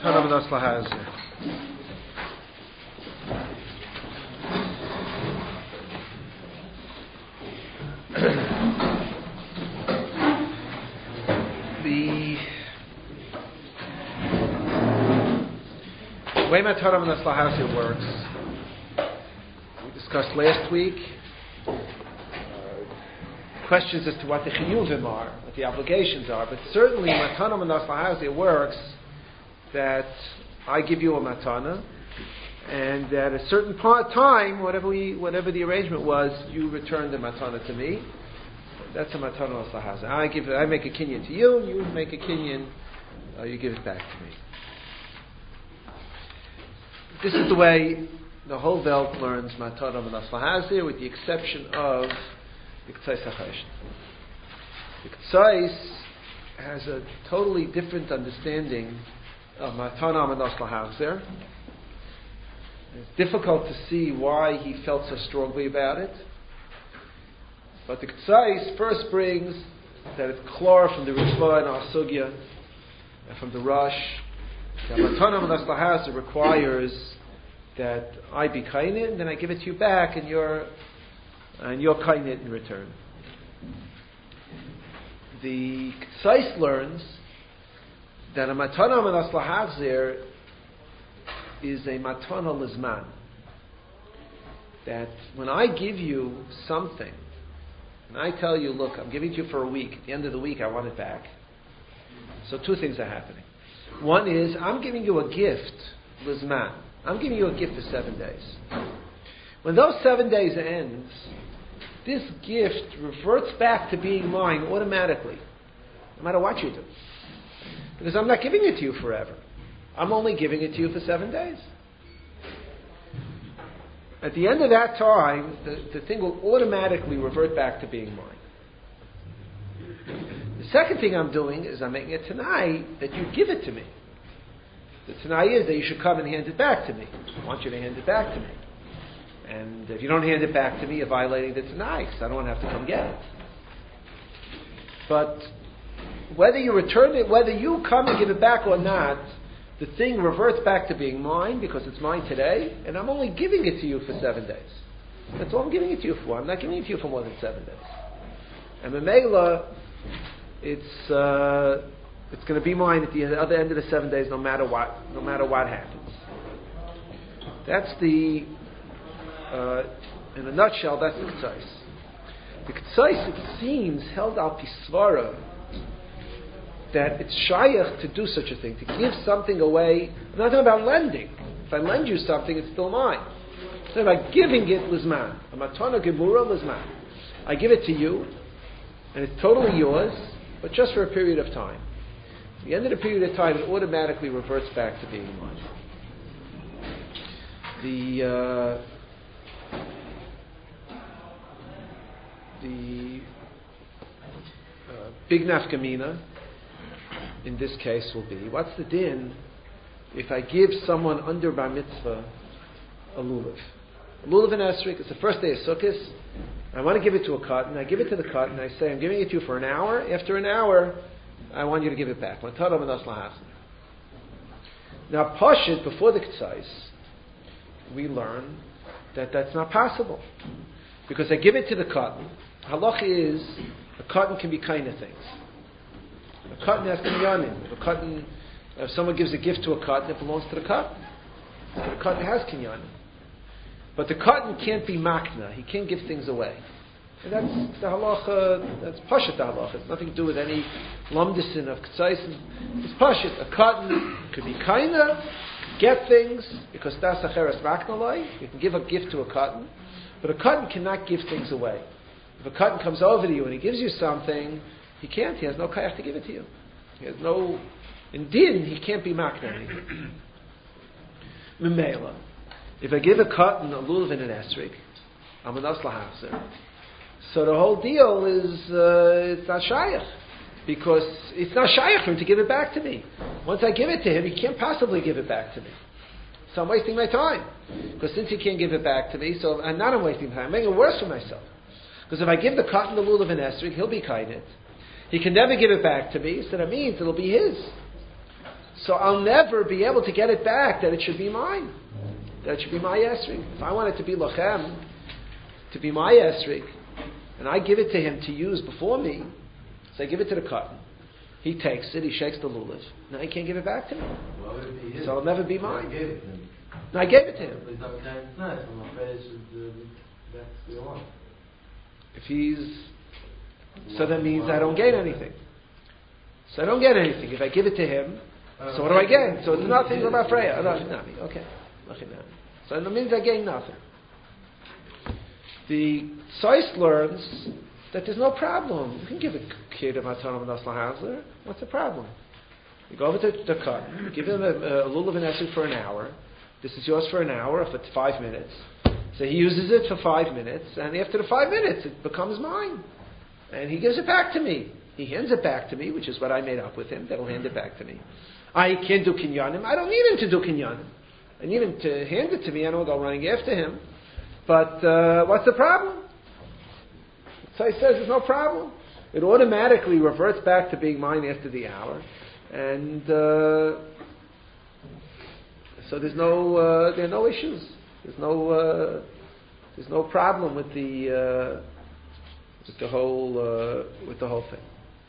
Matana B'nas Lahazer. The way Matana B'nas Lahazer works, we discussed last week. Questions as to what the chiyuvim are, what the obligations are, but certainly Matana B'nas Lahazer works that I give you a matana, and at a certain time, whatever the arrangement was, you return the matana to me. That's a Matana B'nas Lahazer. I make a kinyan to you, you make a kinyan, you give it back to me. This is the way the whole Welt learns Matana B'nas Lahazer, with the exception of the K'tzais HaChoshen. The K'tzais has a totally different understanding of Matana B'nas Lahazer. It's difficult to see why he felt so strongly about it. But the K'tzais first brings that it's clear from the Ritva and Asugya and from the Rosh that Matana B'nas Lahazer requires that I be kainit, and then I give it to you back, and you're kainit in return. The K'tzais learns that a Matana B'nas Lahazer is a Matana Lizman. That when I give you something, and I tell you, look, I'm giving it to you for a week, at the end of the week I want it back. So two things are happening. One is, I'm giving you a gift, Lizman. I'm giving you a gift for 7 days. When those 7 days ends, this gift reverts back to being mine automatically, no matter what you do. Because I'm not giving it to you forever. I'm only giving it to you for 7 days. At the end of that time, the thing will automatically revert back to being mine. The second thing I'm doing is I'm making a Tanai that you give it to me. The Tanai is that you should come and hand it back to me. I want you to hand it back to me. And if you don't hand it back to me, you're violating the Tanai, because I don't want to have to come get it. But whether you return it, whether you come and give it back or not, the thing reverts back to being mine because it's mine today, and I'm only giving it to you for 7 days. That's all I'm giving it to you for. I'm not giving it to you for more than 7 days. And Memela, it's going to be mine at the other end of the 7 days, no matter what happens. That's the, in a nutshell, that's the K'tzais. The K'tzais, it seems, held al Pisvara, that it's shayach to do such a thing, to give something away. I'm not talking about lending. If I lend you something, it's still mine. I'm talking about giving it lizman. A matana gemura lizman. I give it to you, and it's totally yours, but just for a period of time. At the end of the period of time, it automatically reverts back to being mine. The big nafkamina in this case will be, what's the din if I give someone under bar mitzvah a lulav? A lulav and esrik, it's the first day of Sukkot, I want to give it to a cotton, I give it to the cotton, I say, I'm giving it to you for an hour, after an hour, I want you to give it back. Now, Pashit, before the K'tzais, we learn that that's not possible. Because I give it to the cotton, halacha is, a cotton can be kind of things. A cotton has kinyanim. If someone gives a gift to a cotton, it belongs to the cotton. So the cotton has kinyanim. But the cotton can't be makna. He can't give things away. And that's the halacha, that's pashut the halacha. It's nothing to do with any lamdisin of k'tzais. It's pashut. A cotton could be kinda, get things, because that's acheres maknalai. You can give a gift to a cotton. But a cotton cannot give things away. If a cotton comes over to you and he gives you something, he can't. He has no kayach to give it to you. He has no... In din, he can't be makna. Memela. If I give a cotton, a lulav, and an esrik, I'm an aslahaser. So the whole deal is, it's not shayach. Because it's not shayach for him to give it back to me. Once I give it to him, he can't possibly give it back to me. So I'm wasting my time. Because since he can't give it back to me, so I'm wasting time. I'm making it worse for myself. Because if I give the cotton, the lulav, and esrik, he'll be kainit. He can never give it back to me, so that means it'll be his. So I'll never be able to get it back that it should be mine. That it should be my esrig. If I want it to be lochem, to be my esrig, and I give it to him to use before me, so I give it to the cotton. He takes it, he shakes the lulav. Now he can't give it back to me. So it'll never be mine. No, I gave it to him. If he's... So that means I don't gain anything. So I don't get anything. If I give it to him, so what do I gain? So it's nothing about Freya. Okay. So it means I gain nothing. The Tzais learns that there's no problem. You can give a kid a matana v'nas lahazler. What's the problem? You go over to the cotton, you give him a lulav and esrog for an hour. This is yours for an hour, if it's 5 minutes. So he uses it for 5 minutes, and after the 5 minutes, it becomes mine. And he gives it back to me. He hands it back to me, which is what I made up with him. That'll hand it back to me. I can't do kinyanim. I don't need him to do kinyanim. I need him to hand it to me. I don't go running after him. But what's the problem? So he says there's no problem. It automatically reverts back to being mine after the hour. And so there are no issues. There's no problem with the whole thing.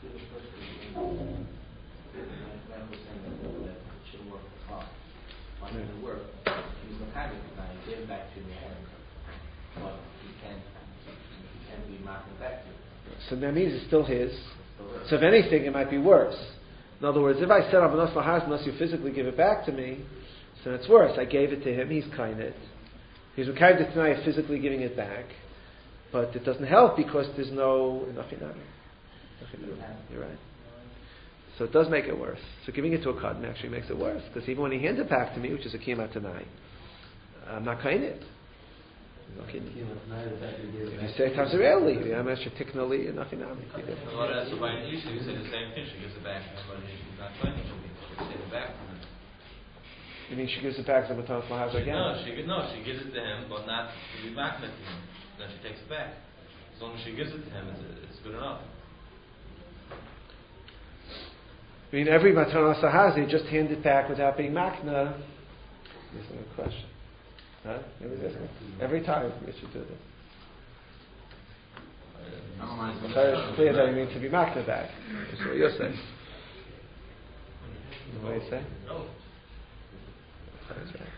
So that means it's still his. So if anything, it might be worse. In other words, if I said I'm v'nas lahaz unless you physically give it back to me, so it's worse. I gave it to him. He's kainit. He's mekayv tonight physically giving it back, but it doesn't help because there's no nachinami. You're right. So it does make it worse. So giving it to a cotton actually makes it worse because even when he hands it back to me, which is a kiyama tonight, I'm not kainit. If you say Tazareli, I'm actually technically nothing. So by an issue, you say the same thing. She gives it back, but she's not claiming she gives it back. You mean she gives it back to the Matan Flahaz again? No, she gives it to him, but not to be back to him. Then she takes it back. As long as she gives it to him, it's good enough. I mean, every Matan Sahazi just hand it back without being makna. This is a question. Huh? Every time you should do this. It's clear that you need to be makna back. That's what you're saying. What do you say? No. That's right.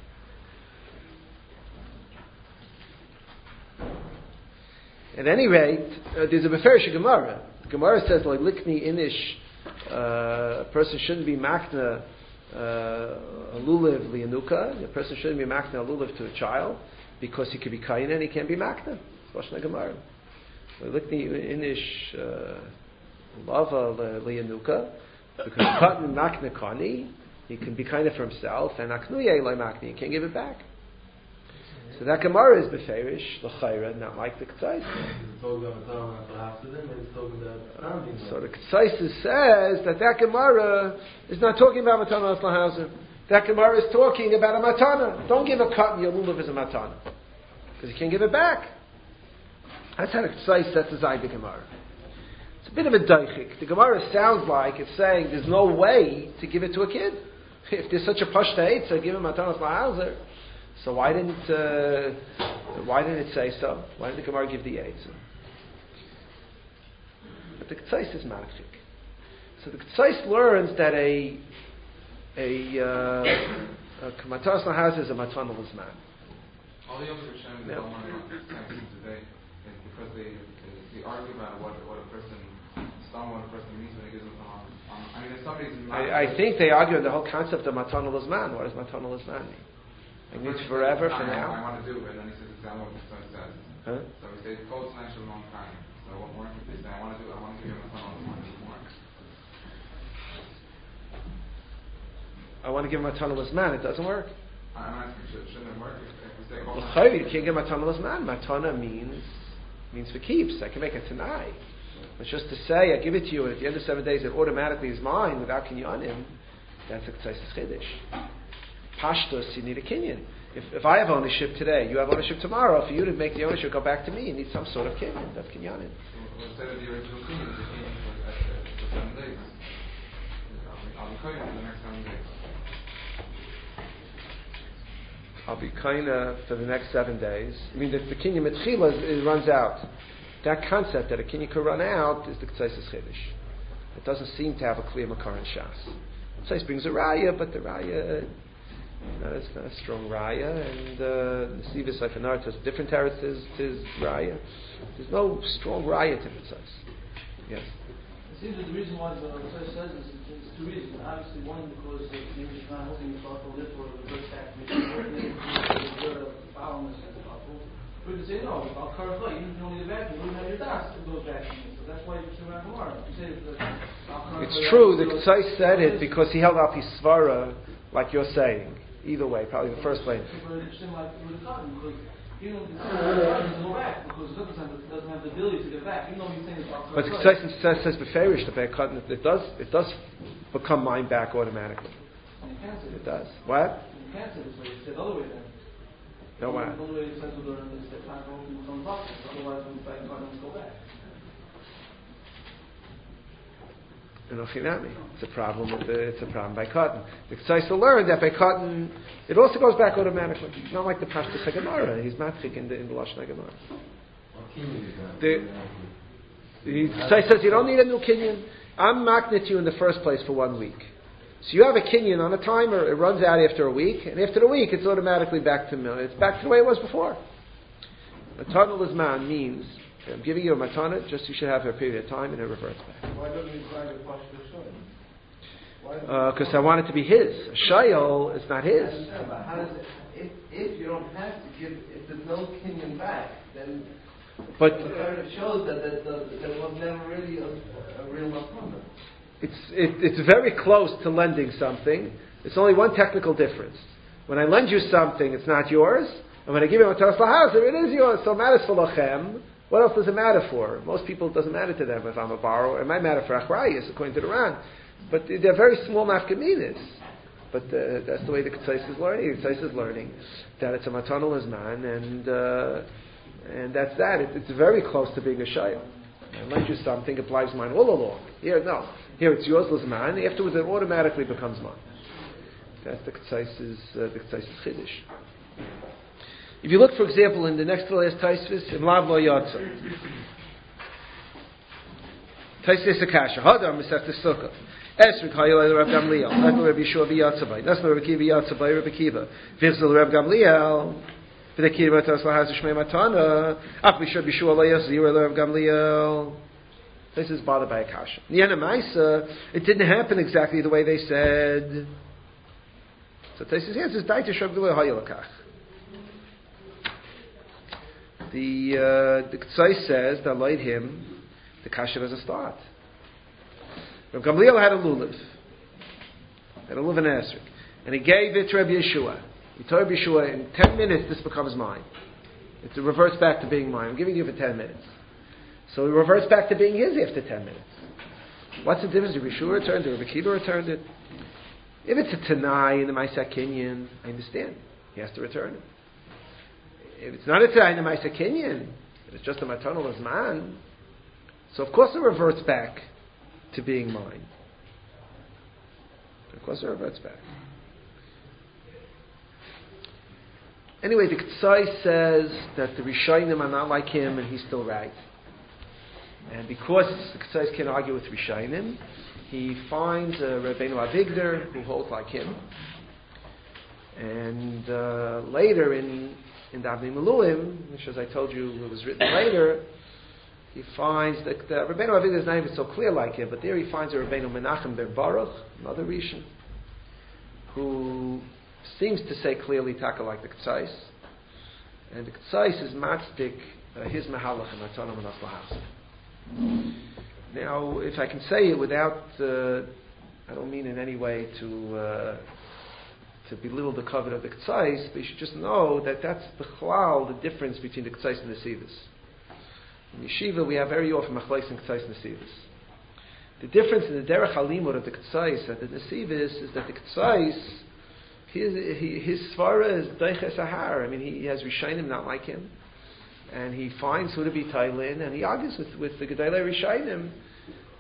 At any rate, there's a Beferish Gemara. The Gemara says, like, likni inish, a person shouldn't be makna a lulav lianuka. A person shouldn't be makna a lulav to a child because he could be kayin and he can't be makna. It's Lashon Gemara. Likni inish lava lianuka because cotton makna kani. He can be kind of for himself, and aknuye loy makni, he can't give it back. So that Gemara is beferish l'chayra, not like the Ketzais. So the Ketzais says that Gemara is not talking about matana l'hauser. That Gemara is talking about a matana. Don't give a cotton your lulav as a matana because you can't give it back. That's how the Ketzais sets aside the Gemara. It's a bit of a daichik. The Gemara sounds like it's saying there's no way to give it to a kid. If there's such a pashta eight, so give him matanas lahauser. So why didn't it say so? Why didn't the Gemara give the eight? But the Ketzais is machik. So the Ketzais learns that a matanas lahauser is a matana l'zman. All the other Rishonim don't want to understand today is because they argue about what a person means when he gives it to I think they argue the whole concept of matana l'zman. What does matana l'zman mean? It means forever for now. I want to do it, and then he says exactly what the Torah says. Huh? So he says close financial long time. So what more can they say? I want to give him matana l'zman. I want to give him matana l'zman. It doesn't work. I'm asking, shouldn't it work if we say you can't give matana l'zman. Matana means for keeps. I can make it tonight. But just to say, I give it to you, and at the end of 7 days, it automatically is mine without kinyanim, that's a Ketzais Chiddush. Pashtos, you need a kinyan. If I have ownership today, you have ownership tomorrow. For you to make the ownership go back to me, you need some sort of kinyan. That's kinyanim. So instead of the original kinyan, the kinyan for 7 days. koina for the next 7 days. I'll be koina for the next 7 days. I mean, the kinyan metchila it runs out. That concept that a kinyan could run out is the K'tzais Chiddush. It doesn't seem to have a clear makar in Shas. K'tzais brings a raya, but the raya it's not a strong raya, and Nesivus Seifanar has different teretz to his raya. There's no strong raya to K'tzais. Yes. It seems that the reason why the K'tzais says this is two reasons. Obviously, one because maybe it's not helping the thoughtful live or the first act, maybe the foulness and thoughtful. We could say no. I'll carve light. You don't need a vacuum. You don't have your das that goes vacuuming. So that's why you should have tomorrow. You say it's true. The K'tzais said it because he held up his svara, like you're saying. Either way, probably the first way. But it's like with the cotton because you know the doesn't go back because it doesn't have the ability to get back. Even though he's saying it's about but the K'tzais says beferish the back cotton. It does become mine back automatically. And you can't say it does. What? You can't say this way. You say the other way then. No, what? The other way it says with the plant open becomes boxes. Otherwise, when the back cotton go back. It's a problem it's a problem by cotton. The K'tzais will learn that by cotton it also goes back automatically. It's not like the Pashtus HaGemara. He's matchik in the Lashon HaGemara. The K'tzais says you don't need a new kinyan. I'm maknit you in the first place for 1 week. So you have a kinyan on a timer. It runs out after a week, and after the week it's automatically back to it's back to the way it was before. Matana Lizman means I'm giving you a matana, just you should have a period of time and it reverts back. Why don't you try to wash the soil? Because I want it to be his. A shayol is not his. But how does it, if you don't have to give, if there's no kinyan back, then it shows that there was never really a real matana. It's very close to lending something. It's only one technical difference. When I lend you something, it's not yours. And when I give you a matanas lahas, it is yours. So it matters for lachem. What else does it matter for? Most people, it doesn't matter to them if I'm a borrower. It might matter for achrayus, according to the Ran. But they're very small nafkaminas. But that's the way the K'tzais is learning. The K'tzais is learning that it's a matanal azman, and that's that. It's very close to being a shayl. I lend you something, it applies mine all along. Here, no. Here it's yours, l'zman. Afterwards, it automatically becomes mine. That's the K'tzais' chiddush. If you look, for example, in the next to the last Taisvis, in Lav Lo Yatsa. Taisvis Akasha. Hadar Mesech Sukkah. Esrik Hayel Reb Gamliel. Echel Reb Yeshua B'Yatzabay. Nesno Reb Akiva Yatzabay Reb Akiva. Vivzel Reb Gamliel. V'Akiva Matas Lahaz Shmei Matana. Ach B'Shua B'Yeshua Lo Yazir Reb Gamliel. This is bothered by Akasha. Niana Maisa, it didn't happen exactly the way they said. So Taisvis answers, Daita Reb Gamliel Hayel Akach. The K'tzais says that light him the kasha as a start. Reb Gamliel had a lulav, and esrik, and he gave it to Reb Yeshua. He told Reb Yeshua, in 10 minutes this becomes mine. It reverts back to being mine. I'm giving you for 10 minutes. So it reverts back to being his after 10 minutes. What's the difference? Reb Yeshua returned it, Reb Akiva returned it. If it's a Tanai in the Ma'aseh Kinyan, I understand. He has to return it. If it's not a Tanai in the Ma'aseh Kinyan, it's just a Matanal Azman, so of course it reverts back to being mine. Of course it reverts back. Anyway, the K'tzai says that the Rishonim are not like him and he's still right. And because the K'tzai can't argue with Rishonim, he finds Rabbeinu Avigdor who holds like him. And later in Davnei Miluim, which as I told you it was written later, he finds that Rabbeinu Avigdor is not even so clear like him, but there he finds a Rabbeinu Menachem ben Baruch, another Rishon, who seems to say clearly taka like the K'tzais, and the K'tzais is matzik his Mahalach and Matanah Manas Lahas. Now, if I can say it without, I don't mean in any way to belittle the covet of the K'tzais, but you should just know that that's the difference between the K'tzais and the Sivas. In Yeshiva, we have very often Machlais and K'tzais and Nesivos. The difference in the Derech HaLimud of the K'tzais and the Nesivos is that the K'tzais, his Svara is Deiches Ahar. I mean, he has Rishonim not like him, and he finds who to be Tailin, and he argues with the Gedolei Rishonim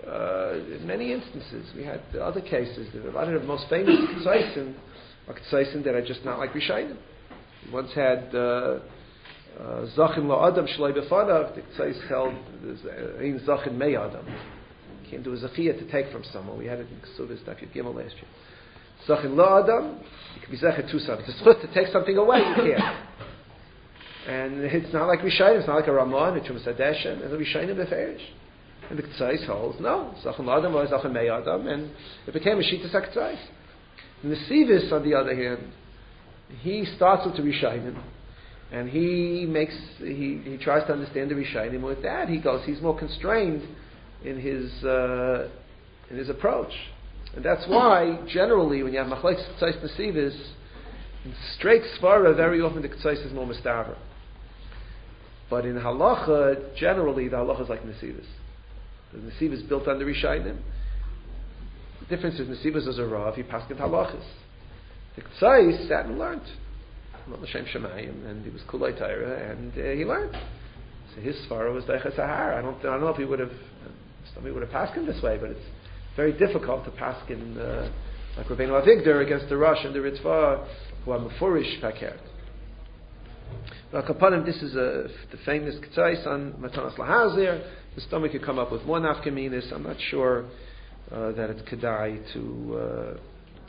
in many instances, we had other cases. A lot of the most famous Ktsaisen are Ktsaisen that are just not like Rishayim. We once had Zachin La Adam Shloi Befanav. The Ktsais held Ein Zachin Mei Adam. You can't do a Zachiyah to take from someone. We had it in Ksubis Daf Yud Gimel last year. Zachin La Adam, you can be Zachin to something. It's good to take something away, you can't. And it's not like Rishayim, it's not like a Ramon, a Chumas Hadeshen, and the Rishayim Beferish. And the Ktsais holds, no, Zachin La Adam was Zachin Mei Adam, and it became a Shittas HaKtsais. And the Sivis, on the other hand, he starts with the Rishayim, and he tries to understand the Rishayim. With that, he's more constrained in his approach. And that's why, generally, when you have Machlekes Ktsais Nesivis, in straight Svara, very often the Ktsais is more Mustaver. But in Halacha, generally, the Halacha is like Nesivis. The Nesivis is built on the Rishayim. The difference is Nesivis is a Rav, he passed in Halachas. The Ktsais sat and learned. Not L'Shem Shemayim, and he was Kulei Torah, and he learned. So his Svara was Deicha Sahar. I don't know if he would have, somebody would have passed him this way, but it's very difficult to pass in like Rabbeinu Avigdor against the Rosh and the Ritva, who are Mefurish Pakert. Now, Kapanim, this is the famous Ktsais on Matanas Lahazir. The stomach could come up with more nafkaminis. I'm not sure that it's kedai to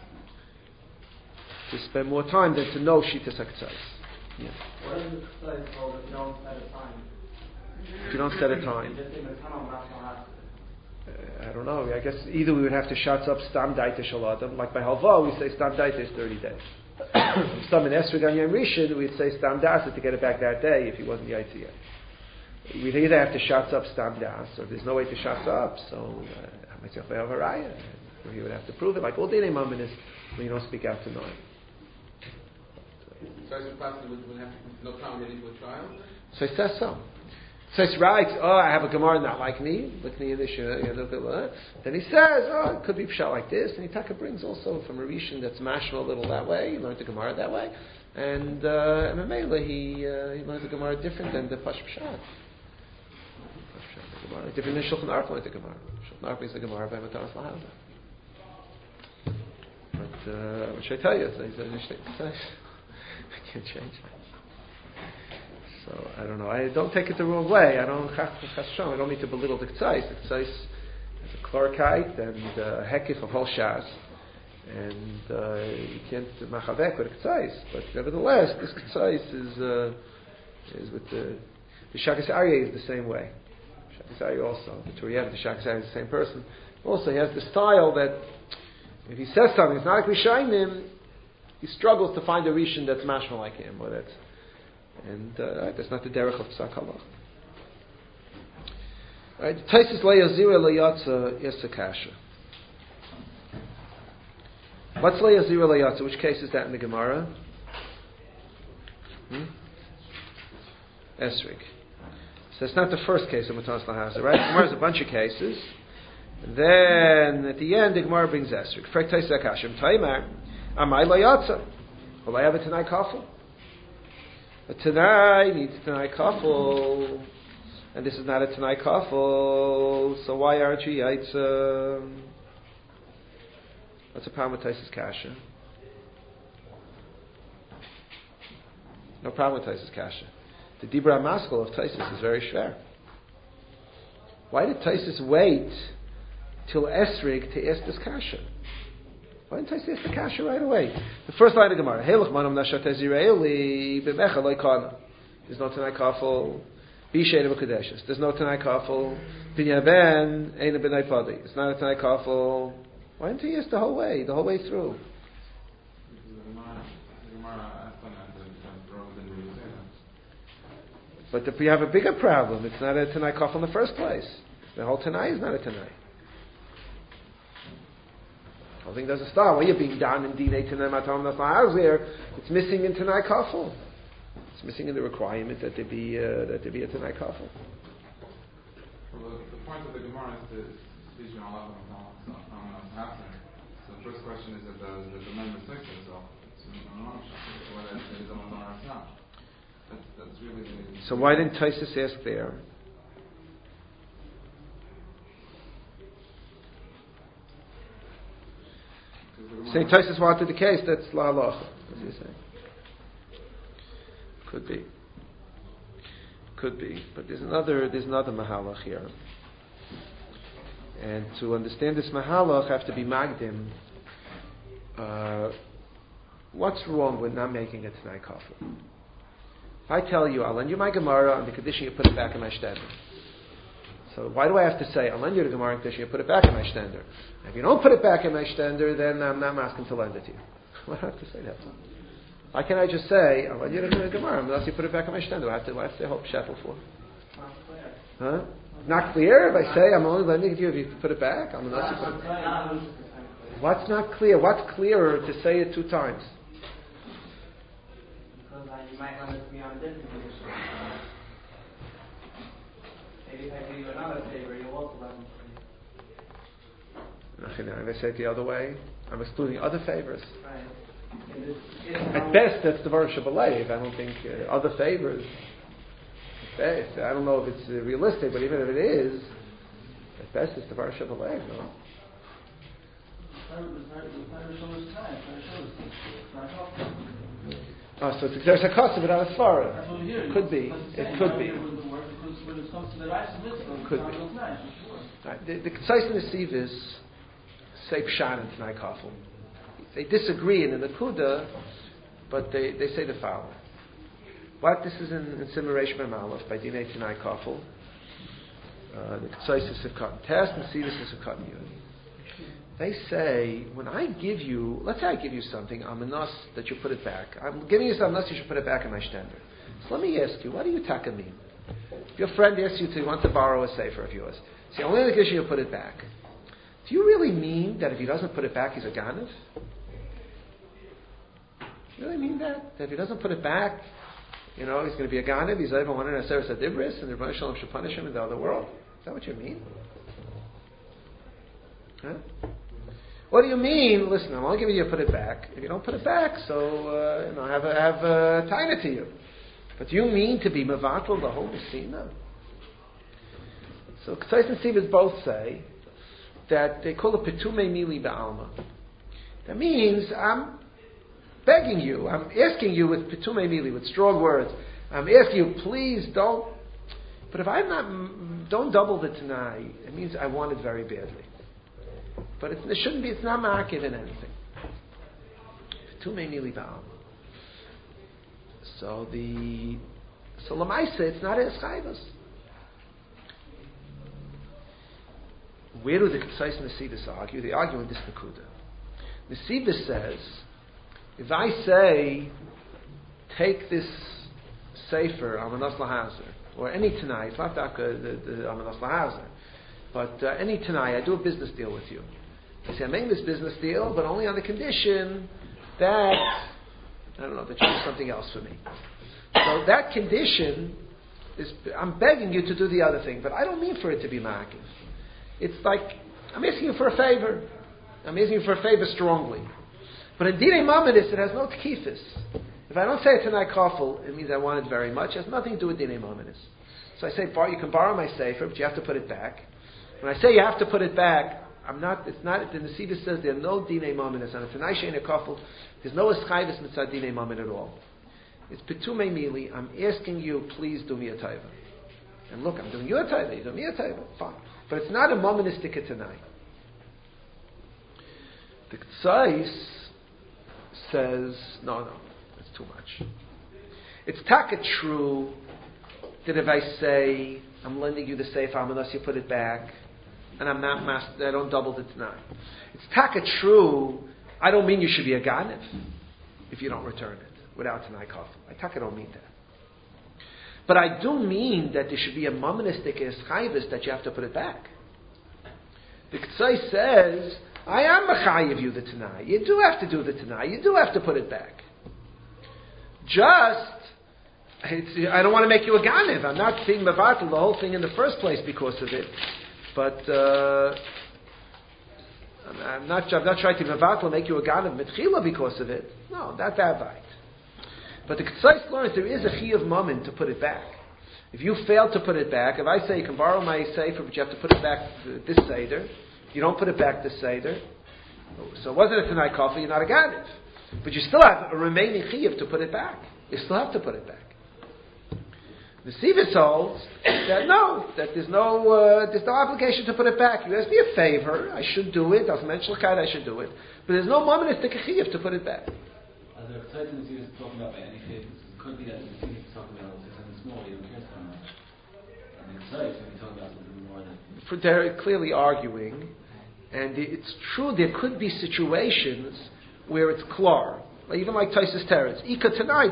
spend more time than to know Shittas HaKtsais. Yeah. What is the Ktsais called if you don't set a time? If you don't set a time. I don't know. I guess either we would have to shots up Stam Daita Shaladam, like by Halva we say Stam Daita is 30 days. Stam in Esrog on Yom Rishon we'd say Stam Das to get it back that day if he wasn't the ITA. We'd either have to shots up Stam Das, or if there's no way to shots up, so Hamitzach Ve'avaraya, or he would have to prove it, like all Dinei Mamonis when you don't speak out to nine. So as a pastor would have no problem getting to a trial? So he says so. So it's right, I have a Gemara not like me, then he says, it could be pshat like this, and Yitaka brings also from a Rishon that's mashma a little that way, he learned the Gemara that way, and Mamela, he learned the Gemara different than the Pash Pshat. Different than Shulchan Aruch learned the Gemara. Shulchan Aruch brings the Gemara by Matanas Lahazir. But what should I tell you? I can't change that. So I don't know. I don't take it the wrong way. I don't mean to belittle the Ktsais. The Ktsais is a Klorkite and a Hekif of whole Shas, and you can't machavek with a Ktsais. But nevertheless, this Ktsais is with the Shakas Aryeh is the same way. Shakas Aryeh also. The Turiyah, the Shakas Aryeh is the same person. Also, he has the style that if he says something, it's not like Rishayim. He struggles to find a Rishon that's mashma like him, or that's. And that's not the derech of Psak Halach. Right, Taisis Le'yazira Le'yatza Yesakasha. What's Le'yazira Le'yatza? Which case is that in the Gemara? Esrik. So it's not the first case of Matanas Lahazir, right? The Gemara has a bunch of cases. And then at the end, the Gemara brings Esrik. Frek Taisis Akashim Taimar Amai Le'yatza. Will I have a Tanai Kafel? But Tanai needs Tanai Kafel, and this is not a Tanai Kafel, so why aren't you Yaitza? What's a problem with Taisis Kasha? No problem with Taisis Kasha. The Dibra Maskal of Taisis is very shver. Why did Taisis wait till Esrig to ask this Kasha? Why didn't I say the kasha right away? The first line of Gemara, Heilach manam nashat Eziraeli b'mecha loikana. There's no Tanai Kafel. B'shein b'kadeshes. There's no Tanai Kafel. Binyaben eina b'nai padi. It's not a Tanai Kafel. Why didn't he ask the whole way through? But if we have a bigger problem, it's not a Tanai Kafel in the first place. The whole Tanai is not a Tanai. I think there's a star. When you're being done in Dinei Tanai Matam Lahazir, it's missing in Tanai Kafel. It's missing in the requirement that there be a Tanai Kafel. Well, the point of the Gemara is to teach you Allah happening. So the first question is that the member thinks itself. Whether it is on or not. That's really the. So why didn't Taisus ask there? St. Tosis wanted the case, that's la halacha. What you saying? Could be. But there's another mahalach here. And to understand this mahalach, I have to be magdim. What's wrong with not making a Tanai Kafel? If I tell you, I'll lend you my Gemara on the condition you put it back in my shtender. So why do I have to say, I'll lend you the Gemara on the condition you put it back in my shtender? If you don't put it back in my shtender, then I'm not asking to lend it to you. Why do I have to say that? Why can't I just say, I'll lend you the Gemara unless you put it back in my shtender? Why have to say hope shettel for? Huh? Not clear? If I say I'm only lending it to you if you put it back? Unless you put it back. What's not clear? What's clearer to say it 2 times? Because you might lend it to me on a different condition. Maybe if I give you another favor, you'll also lend it to me. If I say it the other way, I'm excluding other favors. Right. At best, that's the Baruch Shabbalayv. I don't think other favors. At best, I don't know if it's realistic, but even if it is, at best it's the Baruch Shabbalayv. No. Oh, so there's a cost without a svara. Could be. It could be. Could be. The Ksais and the Sivis say Pshat and Tanai Kafel. They disagree in the Nakuda, but they say the following. What this is in Simmeresh Memalef by Dinei Tanai Kafel. The Ksais have cut test and the Sivis have cut Yud. They say, when I give you, let's say I give you something, Amanas, that you put it back. I'm giving you something, unless you should put it back in my shtender. So let me ask you, what do you taka mean? If your friend asks you to want to borrow a sefer of yours, say, only in the condition you put it back. Do you really mean that if he doesn't put it back, he's a ganav? You really mean that? That if he doesn't put it back, he's going to be a ganav, he's over one in a service of Dibris, and the Rebbeinu Shalom should punish him in the other world? Is that what you mean? Huh? What do you mean? Listen, I'm only giving you to put it back. If you don't put it back, so I have a taina to you. But do you mean to be mevatel the whole Messina? So Ksais and Sivas both say that they call it petume mili ba'alma. That means I'm begging you, I'm asking you with petume mili, with strong words. I'm asking you, please don't. But if don't double the Tanai, it means I want it very badly. But it shouldn't be, it's not ma'akiv in anything. So Lamaisa, it's not a eschayvus. Where do the Ksais and the Nesivus argue? They argue in this Nakuda. Nesivus says, if I say, take this sefer, Amanas Lahazer, or any Tanai, it's not the Amanas Lahazer, but any Tanai, I do a business deal with you. I say, I'm making this business deal, but only on the condition that, that you do something else for me. So that condition is, I'm begging you to do the other thing, but I don't mean for it to be ma'akiv. It's like, I'm asking you for a favor. I'm asking you for a favor strongly. But in Dinei Mamadis, it has no tkifis. If I don't say it Tanai Kafel, it means I want it very much. It has nothing to do with Dinei Mamadis. So I say, you can borrow my sefer, but you have to put it back. When I say you have to put it back, it's not, the Nesivus says there are no Dinei Mamadis. On a Tanai Shein Kafel, there's no eschayvus mitzad Dinei Mamad at all. It's Petume Mili, I'm asking you, please do me a taiva. And look, I'm doing you a taiva, you do me a taiva, fine. But it's not a momentalistic Tanai. The Ksais says, no, it's too much. It's taka true that if I say, I'm lending you the sefer unless you put it back, and I'm not I don't double the Tanai. It's taka true, I don't mean you should be a ganav if you don't return it without Tanai Kafel. I taka don't mean that. But I do mean that there should be a momentalistic eschayvus that you have to put it back. The Ksai says, I am mechayiv you the Tanai. You do have to do the Tanai. You do have to put it back. I don't want to make you a ganiv. I'm not being mevatel the whole thing in the first place because of it. But I'm not trying to mevatel make you a ganiv mitchila because of it. No, not that right. But the Ksais learns there is a chiyuv moment to put it back. If you fail to put it back, if I say you can borrow my sefer, but you have to put it back this seder, you don't put it back this seder, So it wasn't a Tanai Kafel, you're not a Ganiv. But you still have a remaining Chiyuv to put it back. You still have to put it back. The Sivis holds that no, that there's no obligation to put it back. You ask me a favor, I should do it, as mentioned, I should do it. But there's no momentous Chiyuv to put it back. Are there exciting Sivis talking about by any favors? It could be that the Sivis talking about something small, you don't care so much. And exciting, when you talk about something more than... They're clearly arguing, and it's true there could be situations where it's klar. Even like Taisus Teretz. Ika tonight,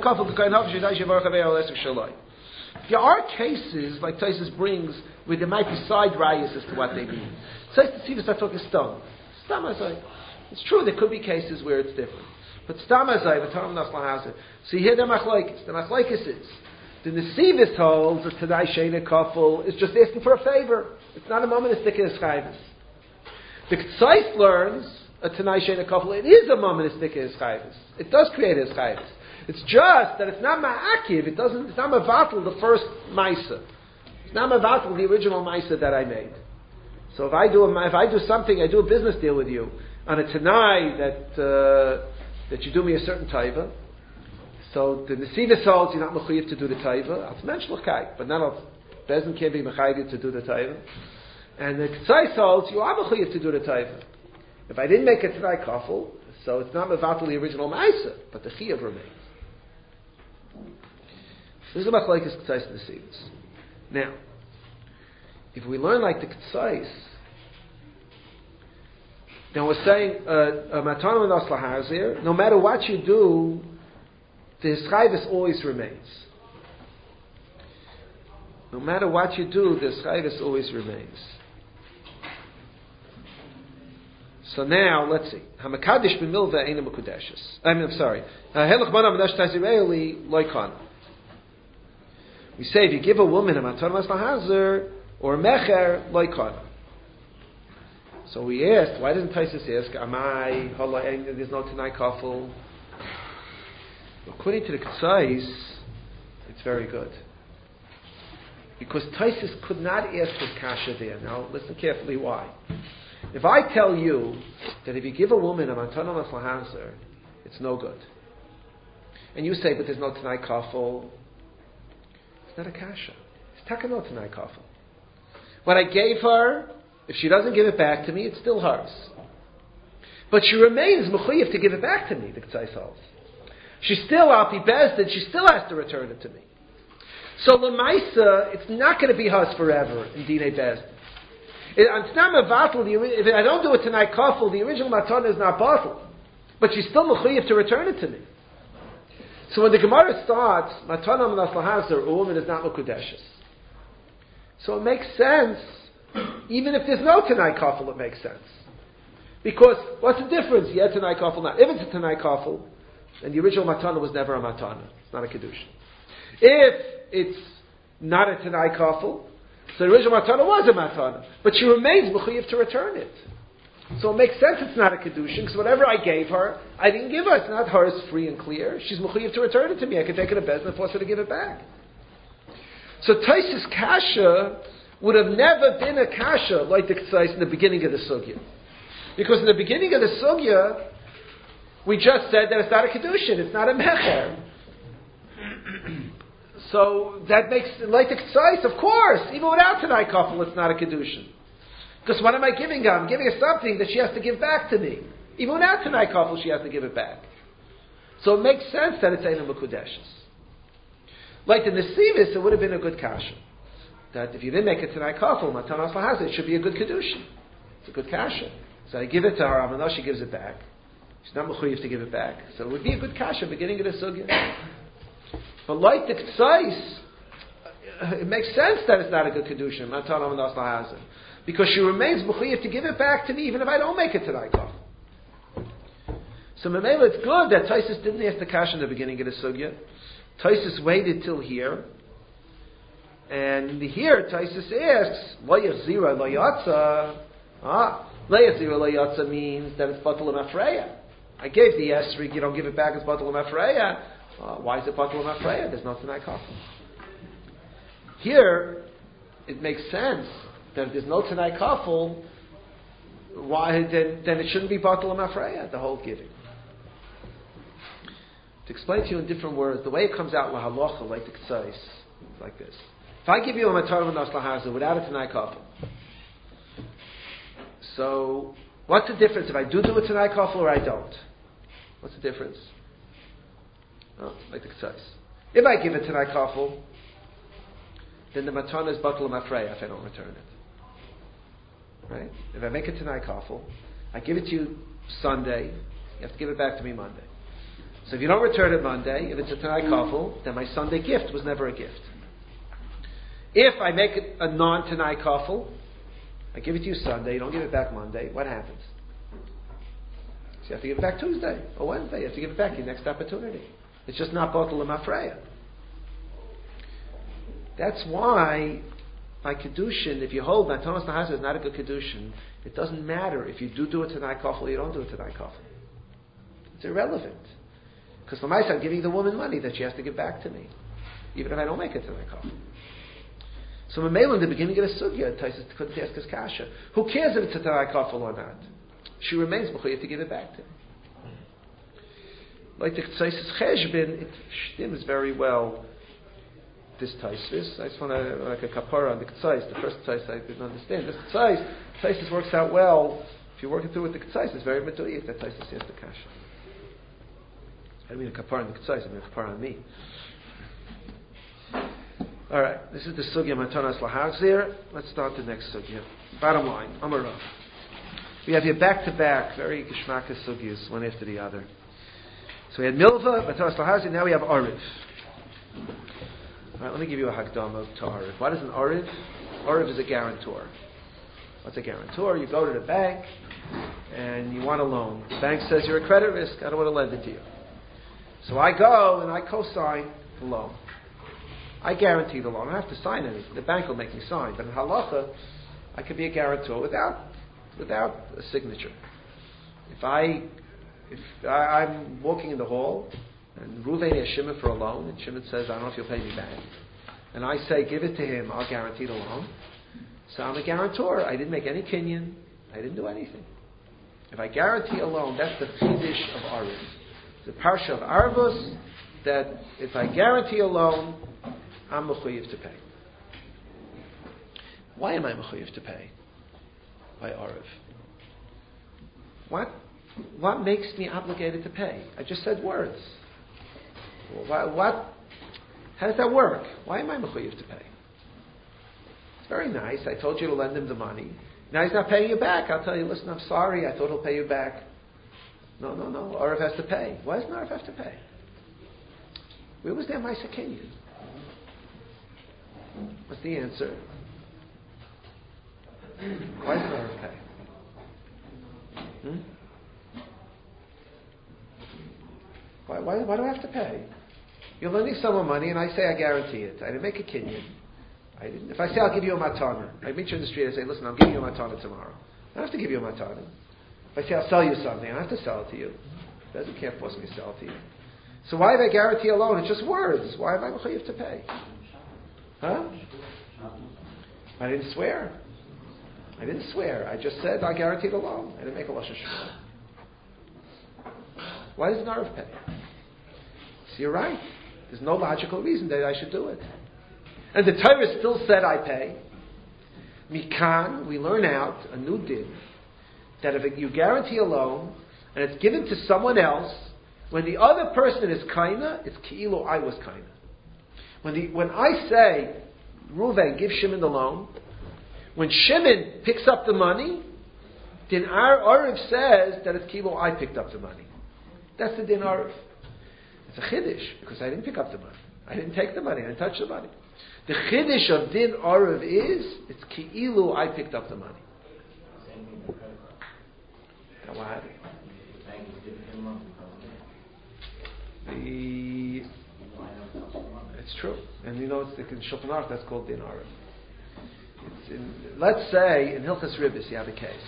there are cases, like Taisus brings, where there might be side rayas as to what they mean. Taisus Tzivus are talking stam. Stam azay. It's true, there could be cases where it's different. But stam azay, v'taram naslahazah. So you hear the machlaikis. The machlaikis is, the Nesivis holds that Tanai Sheina Kafel is just asking for a favor. It's not a moment of stikkas chayvus. The Ktsais learns a Tanai Sheina Kafel. It is a moment of stikkas chayvus. It does create his chayvus. It's just that it's not ma'akiv. It's not mavatal the first ma'isa. It's not mavatal the original ma'isa that I made. So if I do something, I do a business deal with you on a Tanai that you do me a certain taiva. So the Nesivis holds you're not mechuyev to do the taiva. It's menshluchai, but not all Bezin can't be mechayev to do the taiva. And the Ktsais holds you are mechuyev to do the taiva. If I didn't make a Tanai Kafel, so it's not mevatel the original ma'isa, but the chiyuv remains. This is a machlokes Ktsais and Nesivis. Now, if we learn like the Ktsais, then we're saying matana and aslahazir. No matter what you do, the chayvus always remains. No matter what you do, the chayvus always remains. So now, let's see. Hamakadish b'milva eina mekudeshes. I'm sorry. Helach mana manash tazireli loikana. We say if you give a woman a matana maslahazer or a mecher loikana. So we asked, why doesn't Taisus ask, Amai, there's no Tanai Kafel? According to the Ktsais, it's very good. Because Taisus could not ask his kasha there. Now, listen carefully why. If I tell you that if you give a woman a matana maslahazer, it's no good. And you say, but there's no Tanai Kafel, it's not a kasha. It's taka no Tanai Kafel. What I gave her, if she doesn't give it back to me, it's still hers. But she remains mechuyev to give it back to me, the Ktsais holds. She still, I'll be bezded, she still has to return it to me. So Lamaisa, it's not going to be hers forever in Dinei Bezdin. It's not mevatel, if I don't do it tonight, kafel, the original matana is not bottled. But she's still mechuyev to return it to me. So when the Gemara starts, matana menaslahazer, a woman is not mekudeshes. So it makes sense. Even if there's no Tanai Kafel, it makes sense. Because, what's the difference? Yeah, Tanai Kafel, not. If it's a Tanai Kafel, then the original Matana was never a Matana. It's not a Kedushin. If it's not a Tanai Kafel, so the original Matana was a Matana. But she remains Mechuyev to return it. So it makes sense it's not a Kedushin, because whatever I gave her, I didn't give her. It's not hers free and clear. She's Mechuyev to return it to me. I can take it to Bezin and force her to give it back. So Taisus Kasha would have never been a kasha like the Ktsais in the beginning of the sugya. Because in the beginning of the sugya, we just said that it's not a kedushin, it's not a mecher. So that makes, like the Ktsais, of course, even without Tanai Kafel, it's not a kedushin. Because what am I giving her? I'm giving her something that she has to give back to me. Even without Tanai Kafel, she has to give it back. So it makes sense that it's Eina Mekudeshes. Like the Nesivis, it would have been a good kasha. That if you didn't make it tonight kafel, matana maslahazer, it should be a good kedushin. It's a good kasha. So I give it to her, I know she gives it back. She's not mechuyev to give it back. So it would be a good kasha beginning of the sugya. But like the Ktsais, it makes sense that it's not a good kedushin, matana maslahazer, because she remains mechuyev to give it back to me even if I don't make it tonight kafel. So Mamela, it's good that Taisus didn't ask the kasha in the beginning of the sugya. Taisus waited till here. And here, Taisus asks, Lo yachzira lo yatsa. Lo yachzira lo yatsa means that it's batal l'mafreya. I gave the esrig, you don't give it back, it's batal l'mafreya. Why is it batal l'mafreya? There's no Tanai Kafel. Here, it makes sense that if there's no Tanai Kafel, why then it shouldn't be batal mafreya, the whole giving. To explain to you in different words, the way it comes out lahalacha, like the k'tzais, like this. If I give you a matar v'nas lahaza without a tanai kafel, so what's the difference if I do a tanai kafel or I don't? What's the difference? Oh, like the k'tzais. If I give a tanai kafel, then the matana is batal mafreya if I don't return it. Right? If I make a tanai kafel, I give it to you Sunday, you have to give it back to me Monday. So if you don't return it Monday, if it's a tanai kafel, then my Sunday gift was never a gift. If I make it a non-tanai kafel, I give it to you Sunday, you don't give it back Monday, what happens? So you have to give it back Tuesday or Wednesday. You have to give it back your next opportunity. It's just not batal l'mafreya. That's why by Kedushin, if you hold that Thomas Nahasa is not a good Kedushin, it doesn't matter if you do a Tanai Kafel or you don't do a Tanai Kafel. It's irrelevant. Because for myself, I'm giving the woman money that she has to give back to me, even if I don't make a Tanai Kafel. So Mamela in the beginning of the Sugya, Taisus couldn't ask his kasha. Who cares if it's a Tanai Kafel or not? She remains b'chol, you have to give it back to him. Like the Taisus Cheshbin, it stems very well this Taisus. I just want to, like a kapara on the K'tzais. The first K'tzais I didn't understand. This Taisus works out well. If you work it through with the K'tzais, it's very meduyik that Taisus has the kasha. I don't mean a kapara on the K'tzais, I mean a kapara on me. Alright, this is the Sugya Matanas Lahazir. Let's start the next Sugya. Bottom line, Amarav. We have here back-to-back, very Geshmaka Sugyas, one after the other. So we had Milva, Matanas Lahazir, now we have Ariv. Alright, let me give you a Hagdama to Ariv. What is an Ariv? Ariv is a guarantor. What's a guarantor? You go to the bank and you want a loan. The bank says you're a credit risk, I don't want to lend it to you. So I go and I co-sign the loan. I guarantee the loan. I don't have to sign anything. The bank will make me sign. But in halacha, I could be a guarantor without a signature. If I'm walking in the hall and Ruvain asks Shimon for a loan, and Shimon says, I don't know if you'll pay me back, and I say, give it to him, I'll guarantee the loan. So I'm a guarantor. I didn't make any kinyan. I didn't do anything. If I guarantee a loan, that's the chidish of Ariv. The parsha of Arvus, that if I guarantee a loan, I'm mechuyev to pay. Why am I mechuyev to pay? By Ariv. What makes me obligated to pay? I just said words. What? How does that work? Why am I mechuyev to pay? It's very nice. I told you to lend him the money. Now he's not paying you back. I'll tell you, listen, I'm sorry. I thought he'll pay you back. No. Ariv has to pay. Why doesn't Ariv have to pay? Where was their Ma'aser Kinyan? What's the answer? Why doesn't Ariv pay? Why do I have to pay? You're lending someone money and I say I guarantee it. I didn't make a kinyan. If I say I'll give you a matana, I meet you in the street and say, listen, I'm giving you a matana tomorrow. I don't have to give you a matana. If I say I'll sell you something, I don't have to sell it to you. It can't force me to sell it to you. So why did I guarantee a loan? It's just words. Why am I mechuyev to pay? Huh? I didn't swear. I just said I guaranteed a loan. I didn't make a lashon shvuah. Why does Ariv pay? So you're right. There's no logical reason that I should do it. And the Torah still said I pay. Mikan, we learn out a new din that if you guarantee a loan and it's given to someone else, when the other person is kaina, it's ki'ilu I was kaina. When I say, Reuven, give Shimon the loan, when Shimon picks up the money, then our Ariv says that it's ki'ilu I picked up the money. That's the din Ariv. It's a chiddush, because I didn't pick up the money. I didn't take the money, I didn't touch the money. The chiddush of din Ariv is, it's ki'ilu I picked up the money. Now, it's true. And you know, it's in Shulchan Aruch, that's called din Ariv. Let's say, in Hilchas Ribbis, you have a case.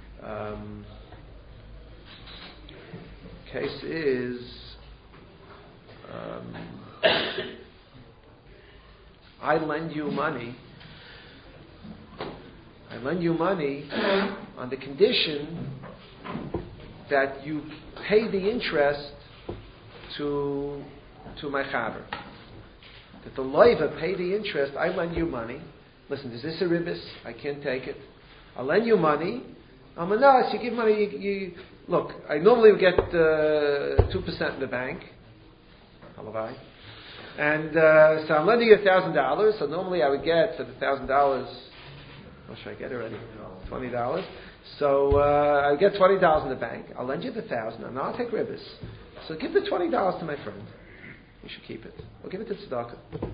Case is, I lend you money lend you money on the condition that you pay the interest to my chaver. That the loiva pay the interest, I lend you money. Listen, is this a ribis? I can't take it. I'll lend you money. Amanas, you give money, look, I normally would get 2% in the bank. Halavai. And so I'm lending you $1,000. So normally I would get for the $1,000, what should I get already? $20. So I would get $20 in the bank. I'll lend you the $1,000, and I'll take ribis. So give the $20 to my friend. You should keep it. Or give it to tzedakah.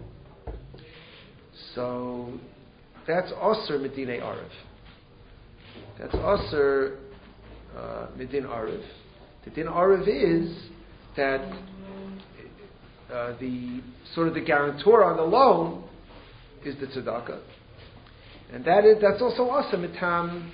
So that's Osir Medine Arif. That's Osir Medin Arif. The Din Arif is that the sort of the guarantor on the loan is the tzedakah, and that's also Osir Mitam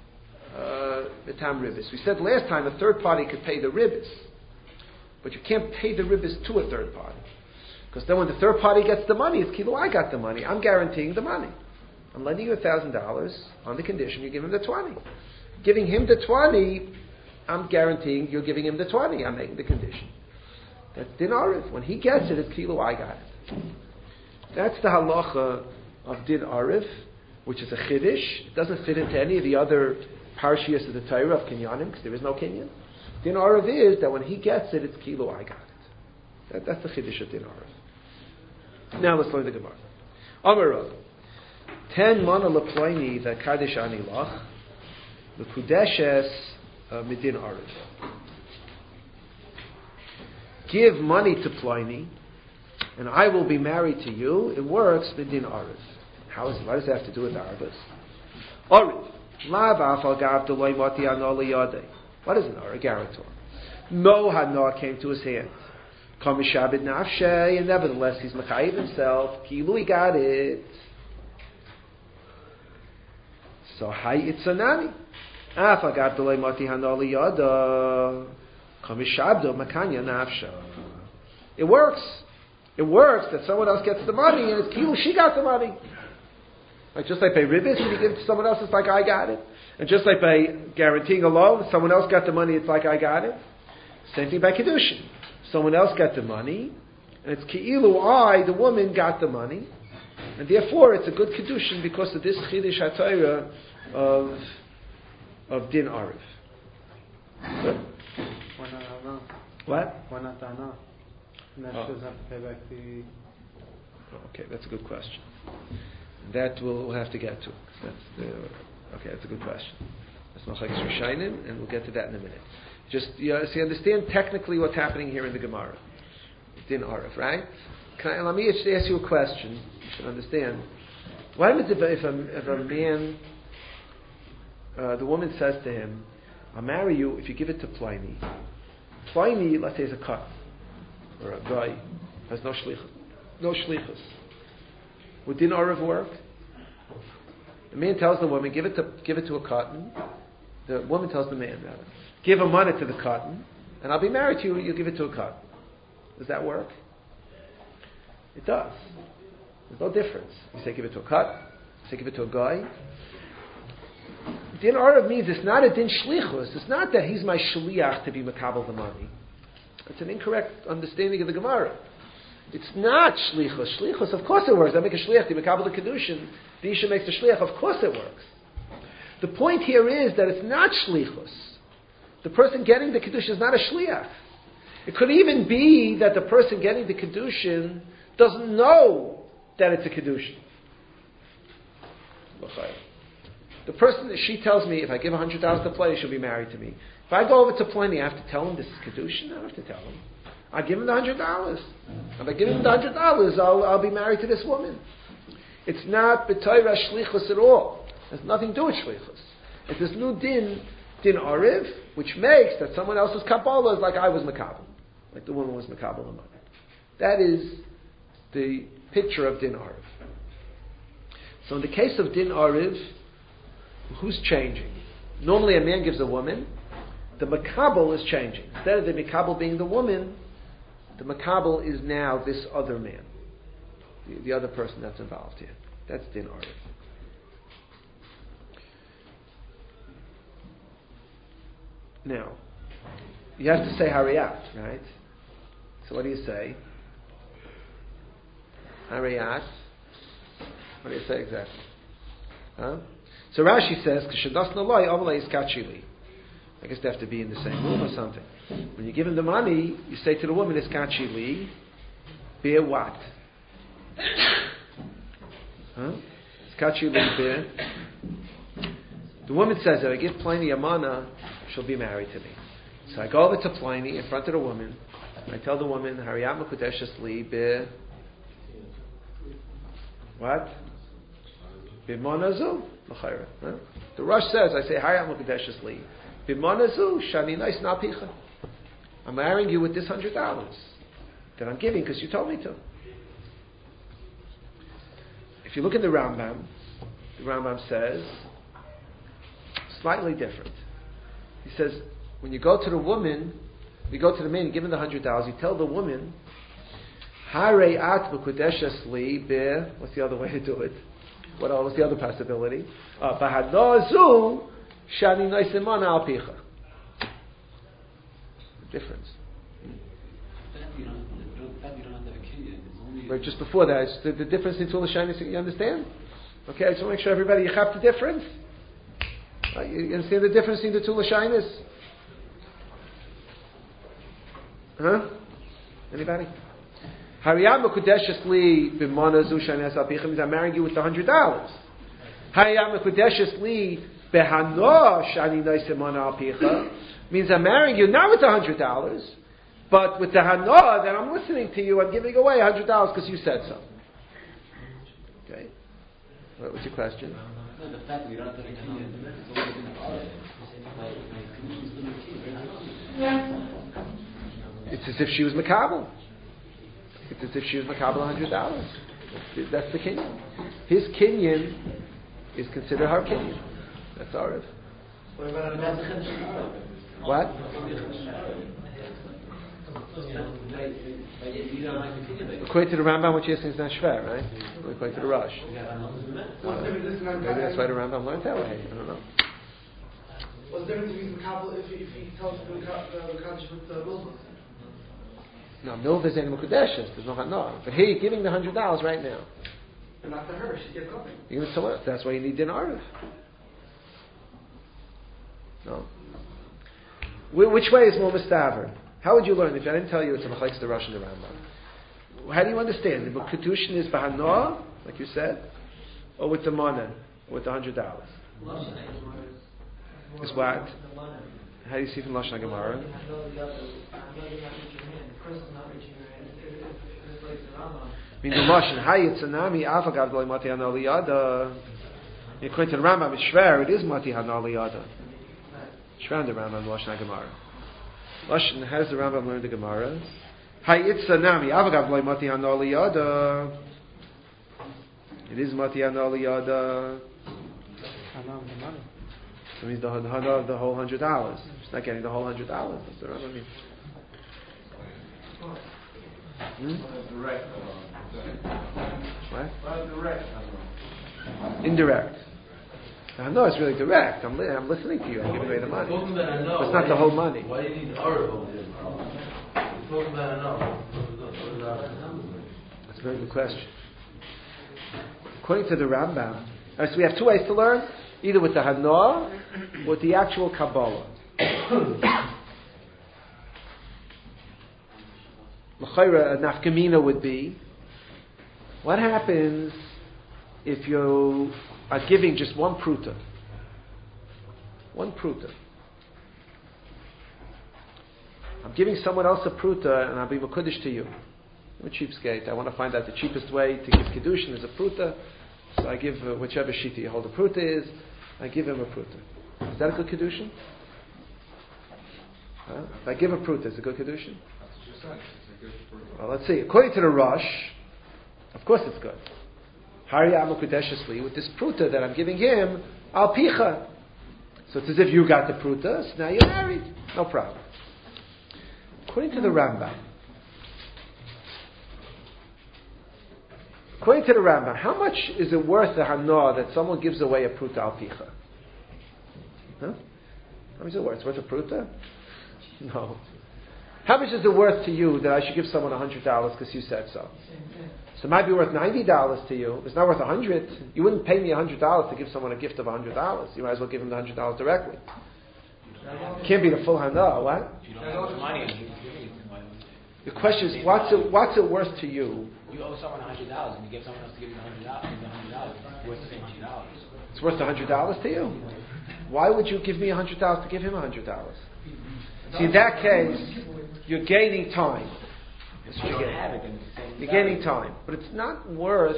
Ribis. We said last time a third party could pay the ribis, but you can't pay the ribis to a third party. Because then when the third party gets the money, it's kilo, I got the money. I'm guaranteeing the money. I'm lending you $1,000 on the condition you give him the 20. Giving him the 20, I'm guaranteeing you're giving him the 20. I'm making the condition. That's din arif. When he gets it, it's kilo, I got it. That's the halacha of din arif, which is a chiddush. It doesn't fit into any of the other parshias of the Torah of kinyanim, because there is no kinyan. Din arif is that when he gets it, it's kilo, I got it. That's the chiddush of din arif. Now let's learn the Gemara. Amar Rav. 10 mana leploini the kaddish anilach the kudeshes midin arif. Give money to Pliny, and I will be married to you. It works midin arif. What does that have to do with Arvis? Arif. Lav afal gav deloy mati anoli yadei. What is an arif? A guarantor. No hana came to his hand. Kamishabed nafshe, and nevertheless he's mechayiv himself. Kilu, he got it. So hay itzanani. Afal gav deloy mati anoli yada. Kamishabdo makanya nafsha. It works. It works that someone else gets the money, and it's kilu, she got the money. Like just like by ribis, when you give it to someone else, it's like I got it. And just like by guaranteeing a loan, someone else got the money, it's like I got it. Same thing by kiddushin. Someone else got the money, and it's ki'ilu, the woman, got the money. And therefore, it's a good kiddushin because of this chiddush HaTorah of din arif. Good. Why not Anna? What? Why not Anna? And then she doesn't have to pay back the... Okay, that's a good question. That we'll have to get to. That's a good question. That's Machlekes Rishonim, and we'll get to that in a minute. Just understand technically what's happening here in the Gemara. Din Arif, right? Let me just ask you a question. You should understand. What happens if a man, the woman says to him, "I'll marry you if you give it to Pliny." Pliny, let's say, is a cut or a guy, has no shlichus. Would din arif work? The man tells the woman, give it to a cotton. The woman tells the man, rather, give a money to the cotton, and I'll be married to you. You give it to a cotton. Does that work? It does. There's no difference. You say give it to a cotton. You say give it to a guy. Din arif means it's not a din shlichus. It's not that he's my shliach to be makabel the money. It's an incorrect understanding of the Gemara. It's not shlichus. Shlichus, of course it works. I make a shliach to makabel the kedushin. The isha makes the shliach. Of course it works. The point here is that it's not shlichus. The person getting the kedushin is not a shliach. It could even be that the person getting the kedushin doesn't know that it's a kedushin. The person, she tells me, if I give $100 to Pliny, she'll be married to me. If I go over to Pliny, I have to tell him this is kedushin. I don't have to tell him. I give him the $100. If I give him the $100, I'll be married to this woman. It's not b'toyra shlichus at all. It has nothing to do with shlichus. It's this new din arif, which makes that someone else's kabbalah is like I was makabel, like the woman was makabel the money. That is the picture of din arif. So in the case of din arif, who's changing? Normally a man gives a woman. The makabel is changing. Instead of the makabel being the woman, the makabel is now this other man, the other person that's involved here. That's din arif. Now, you have to say hariyat, right? So what do you say? Hariyat. What do you say exactly? Huh? So Rashi says, "K'shadas naloi avalei iskachili." I guess they have to be in the same room or something. When you give him the money, you say to the woman, "Iskachili, bear what?" Huh? Iskachili bear. The woman says, "If I give Pliny a mana, she'll be married to me." So I go over to Pliny in front of the woman, and I tell the woman, "Hariyat mekudeshes li bear what? B'monazu l'chayra." The Rosh says, I say, "Hariyat mekudeshes li b'monazu shani nice napicha." I'm marrying you with this $100 that I'm giving because you told me to. If you look in the Rambam says slightly different. He says, when you go to the woman, you go to the man, you give him the $100, you tell the woman, "Harei at mekudeshes li be," what's the other way to do it? What's the other possibility? "B'hadnozu shani noisimana al picha." Difference. Right, just before that, it's the difference in Tula Shainis, you understand? Okay, I just want to make sure everybody, you have the difference? You understand the difference in the Tula Shainis? Huh? Anybody? Hariyat mekudeshes li b'monazu shani al picha means I'm marrying you with the $100. Hariyat mekudeshes li b'hano shani noisimana al picha means I'm marrying you not with the $100, but with the hana that I'm listening to you, I'm giving away $100 because you said so. Okay. What's your question? No, the fact that you don't have to it's always been It's as if she was makabel. It's as if she was makabel $100. That's the kinyan. His kinyan is considered her kinyan. That's our if. What? According to the Rambam, what you're saying is not shver, right? According to the Rosh. Maybe that's why the Rambam learned that way. I don't know. What's the difference between Makabel if he tells the Kaddish with the Milva? No, Milva is in Mukadeshes. There's no Hana. But here you're giving the $100 right now. But not to her. She gets nothing. You give it to someone else. That's why you need din arif. No. Which way is more mistaver? How would you learn if I didn't tell you it's a machlekes the Rosh and the Rambam? How do you understand? The kedushin is b'hanoah, like you said, or with the mana, or with the $100? Is what? How do you see from Lashon Gemara? Means the Lashon Hayitzanami Afagav Lo Mati Hana Liyada. According to the Rambam, it's shver. It is Mati Hana Liyada. Shver the Rambam Lashon Gemara. Lashon, how does the Rambam learn the Gemara? Hayitzanami Afagav Lo Mati Hana Liyada. It is Mati Hana Liyada. That means the Hana of the whole $100. She's not getting the whole $100. That's the Rambam means. Direct. What? Direct. Indirect. I know it's really direct. I'm listening to you. I'm giving away the money. But it's not the whole money. Why do you need Arab over here? You're talking about an That's a very good question. According to the Rambam, so we have two ways to learn: either with the Hana or with the actual Kabbalah. L'chayra, a nafkamina would be, what happens if you are giving just one pruta? One pruta. I'm giving someone else a pruta and I'll be mekudesh to you. I'm a cheapskate. I want to find out the cheapest way to give kedushin is a pruta. So I give whichever shita you hold the pruta is, I give him a pruta. Is that a good kedushin? Huh? If I give a pruta, is it a good kedushin? Well, let's see. According to the Rosh, of course it's good. Hariyat mekudeshes li, with this pruta that I'm giving him, al picha. So it's as if you got the pruta, so now you're married. No problem. According to the Rambam, how much is it worth the hana that someone gives away a pruta al picha? Huh? How much is it worth? It's worth a pruta? No. How much is it worth to you that I should give someone $100 because you said so? So it might be worth $90 to you. It's not worth $100. You wouldn't pay me $100 to give someone a gift of $100. You might as well give them the $100 directly. It can't be the full hana. What? If you don't have the money and you can give it, The question is, what's it worth to you? You owe someone $100 and you get someone else to give you $100. It's worth the same $100. It's worth $100 to you. Why would you give me $100 to give him $100? See, in that case, you're gaining time. That's what you're getting. You're gaining time, but it's not worth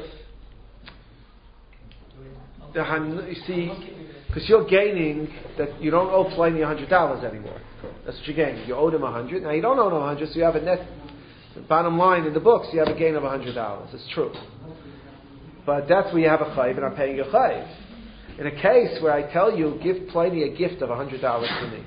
you see, because you're gaining that you don't owe Pliny $100 anymore. That's what you're gaining. You owed him $100. Now you don't owe him $100, so you have a net. Bottom line in the books, you have a gain of $100. It's true, but that's where you have a chayiv, and I'm paying you chayiv. In a case where I tell you, give Pliny a gift of $100 to me,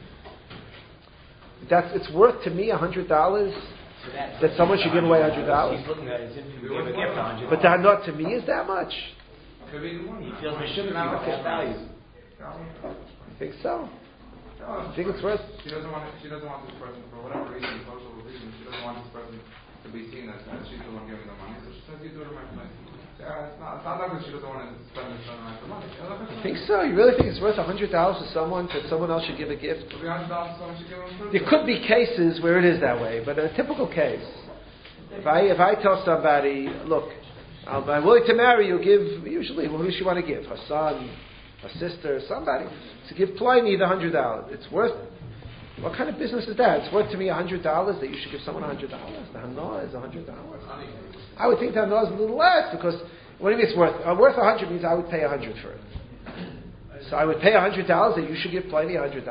it's worth to me $100 that someone should give away $100. He's looking at it as if you gave a gift $100. But not to me is that much. Could be the money. He feels it shouldn't be the full value. I think so. I think it's worth. She doesn't want this person, for whatever reason, social reason, she doesn't want this person to be seen as she's the one giving the money, so she says, you do it in my place. It's not like that she doesn't want to spend the amount of money. I think so. You really think it's worth $100 to someone that someone else should give a gift? Could be $100 to someone should give them. There could be cases where it is that way, but in a typical case, if I tell somebody, look, I'm willing to marry you, give, usually, who does she want to give? Her son, her sister, somebody. So give Pliny the $100. It's worth, what kind of business is that? It's worth to me $100 that you should give someone $100. The hana is $100. I would think the hana is a little less, because what do you mean it's worth? Worth 100 means I would pay 100 for it. So I would pay $100 that you should give Pliny $100. Let's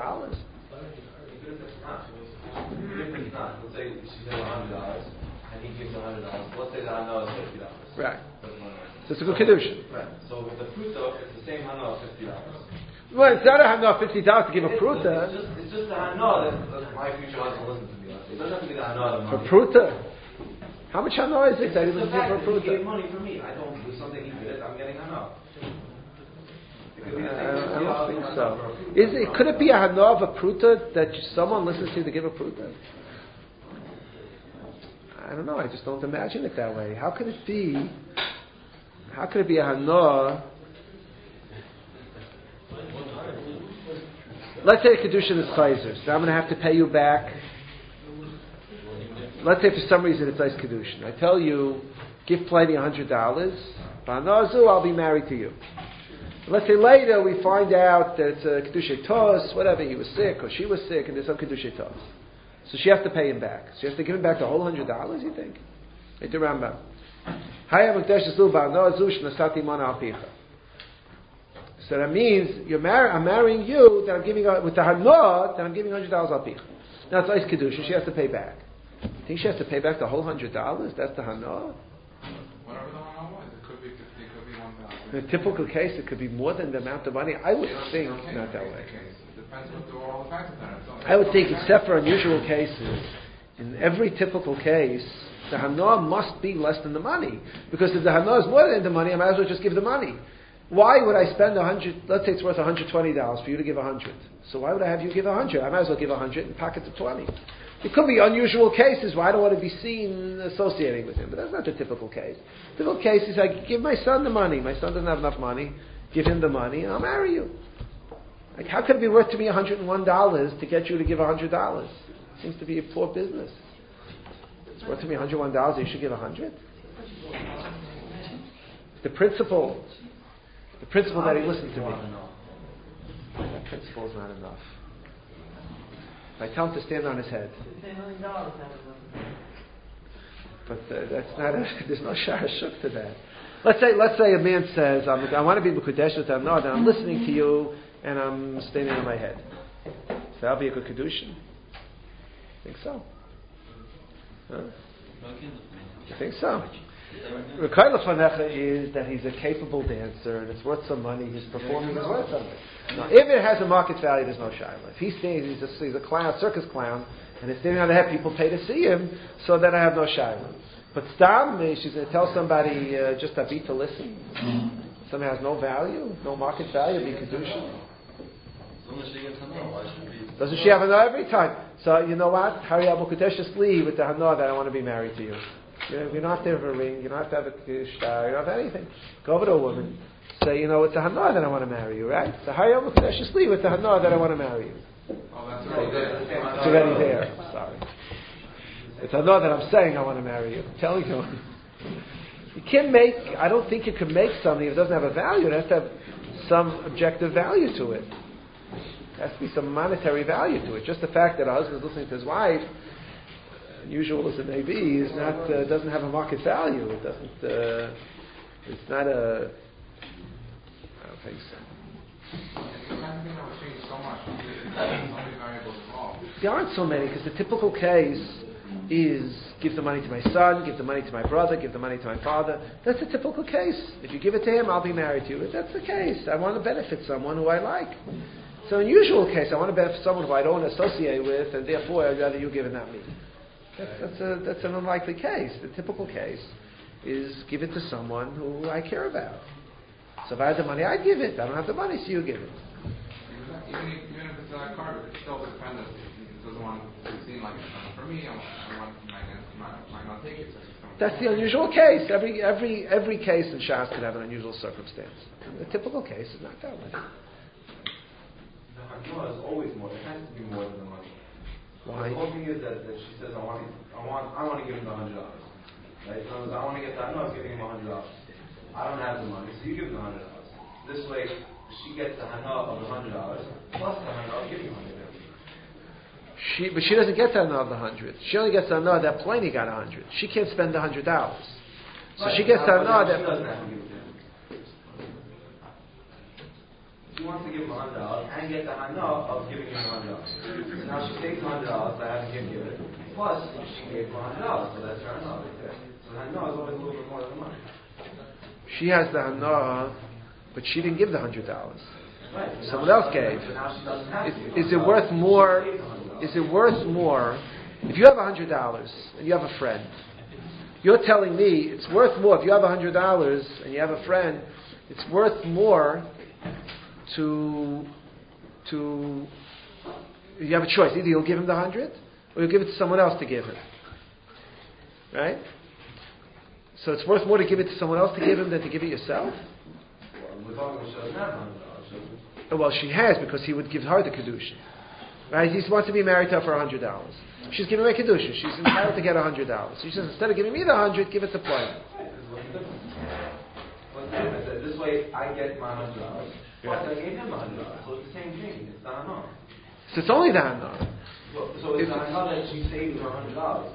say she gives $100 and he gives $100. Let's say the hana is $50. Right. So it's a good kedushin. Right. So with the pruta, it's the same hana of $50. Well, it's not a hana of $50 to give a pruta. It's just the hana that my future husband listens to me. It doesn't have to be the hana of For money. pruta? How much hana is it? I didn't give for a He pruta. gave money for me. I don't do something he did. I'm getting hana. I don't think so. Could it be a hana of a pruta that someone listens to give a pruta? I don't know. I just don't imagine it that way. How could it be? How could it be a hana? Let's say a kedushin is chayzer, so I'm going to have to pay you back. Let's say for some reason it's ice kedushin. I tell you, give Pliny $100. Ba'anazu, I'll be married to you. Let's say later we find out that it's a kedushay tos, whatever, he was sick or she was sick, and there's some kedushay tos. So she has to pay him back. She has to give him back the whole $100, you think? It's a Rambam. So that means I'm marrying you, that I'm giving with the hana, that I'm giving $100 al picha. Now it's ice kedusha, she has to pay back. You think she has to pay back the whole $100? That's the hana? Whatever the hana was, it could be 50, it could be 1,000. In a typical case, it could be more than the amount of money. I would think not that way. Depends what all the factors are. I would think, except for unusual cases, in every typical case, the hana must be less than the money. Because if the hana is more than the money, I might as well just give the money. Why would I spend $100? Let's say it's worth $120 for you to give $100. So why would I have you give $100? I might as well give $100 and pocket the $20. It could be unusual cases where I don't want to be seen associating with him, but that's not the typical case. The typical case is I give my son the money. My son doesn't have enough money. Give him the money, and I'll marry you. Like, how could it be worth to me $101 to get you to give $100? It seems to be a poor business. It's worth to me $101. You should give $100. The principle that he listened to me. That principle is not enough. If I tell him to stand on his head. But that's not. There's no shara shuk to that. Let's say a man says, "I want to be mekudesh with no, then I'm listening to you and I'm standing on my head." So that'll be a good kedushin. Think so? Huh? You think so? Rekaila Fanecha is that he's a capable dancer and it's worth some money. His performing is worth something. Now, if it has a market value, there's no shayla. If he's a clown, circus clown, and it's standing on the head, people pay to see him, so then I have no shayla. But Stam, she's going to tell somebody just a beat to listen. Something has no value, no market value, be kedusha. As long as she gets to know, why should it be? Doesn't she have hana every time? So you know what? Hurry up, Mukadeshis with the hana that I want to be married to you. You're not there for a ring. You don't have to have a shtar. You don't have anything. Go over to a woman. Say, it's a hana that I want to marry you, right? So hurry up, Mukadeshis with the hana that I want to marry you. Oh, that's already there. It's already there. Sorry. It's hana that I'm saying I want to marry you. I'm telling you. You can't make. I don't think you can make something if it doesn't have a value. It has to have some objective value to it. There has to be some monetary value to it. Just the fact that a husband is listening to his wife, unusual as it may be, is not doesn't have a market value. It doesn't. It's not a. I don't think so. There aren't so many because the typical case is give the money to my son, give the money to my brother, give the money to my father. That's a typical case. If you give it to him, I'll be married to you. That's the case. I want to benefit someone who I like. So in usual case, I want to benefit someone who I don't associate with, and therefore I'd rather you give it, not me. That's an unlikely case. The typical case is give it to someone who I care about. So if I had the money, I'd give it. I don't have the money, so you give it. Even if it's a card, it's still dependent. It doesn't want to seem like it's for me. I might not take it. That's the unusual case. Every case in Shas could have an unusual circumstance. The typical case is not that way. No, it's always more. It has to be more than the money. Why? The whole thing is that she says, I want to give him the $100. Right? So I want to get that. No, I was giving him $100. I don't have the money, so you give him the $100. This way, she gets the hana of the $100 plus the hana of giving $100. But she doesn't get the hana of the 100. She only gets the hana that Pliny got 100. She can't spend the $100. So right. She gets the hana that. She doesn't have to give it to him. She wants to give him $100 and get the hana of giving him $100. So now she takes $100 by having him give it. Plus, she gave him $100, so that's her hana right there. So the hana is always a little bit more than the money. She has the hana, but she didn't give the $100. Right. Someone else gave. Is it worth more? Is it worth more? If you have $100 and you have a friend, you're telling me it's worth more. If you have $100 and you have a friend, it's worth more to you have a choice. Either you'll give him the 100 or you'll give it to someone else to give him. Right? So it's worth more to give it to someone else to give him than to give it yourself? Well, she has, because he would give her the kedusha. Right? He wants to be married to her for $100. She's giving away kedusha. She's entitled to get $100. So she says, instead of giving me the 100, give it to Pliny. This way, I get my $100. Plus, I gave him $100. So it's the same thing. It's the hana. So it's only the hana. So it's the hana that she saved her $100.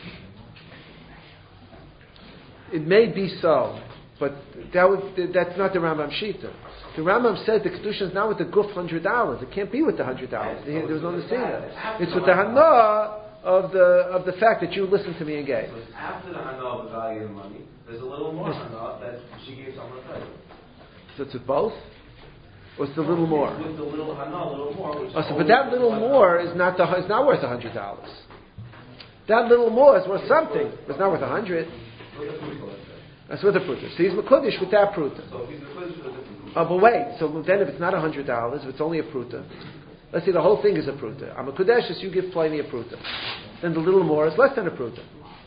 It may be so, but that's not the Rambam Shita. The Rambam said the kedusha is not with the guf $100. It can't be with the $100. There was no nesina. It's with the hana of the fact that you listened to me and gave. So it's after the hana of the value of the money. There's a little more hana that she gave someone else. So it's with both, or it's the little more. With the little hana, a little more. But that little more is not worth $100. That little more is worth something, but it's not worth 100. That's with the pruta. So he's mekudesh with that pruta. So he's mekudesh with the pruta. Oh, but wait. So then, if it's not $100, if it's only a pruta, let's say the whole thing is a pruta. I'm a mekudesh, you give Pliny a pruta. Then the little more is less than a pruta.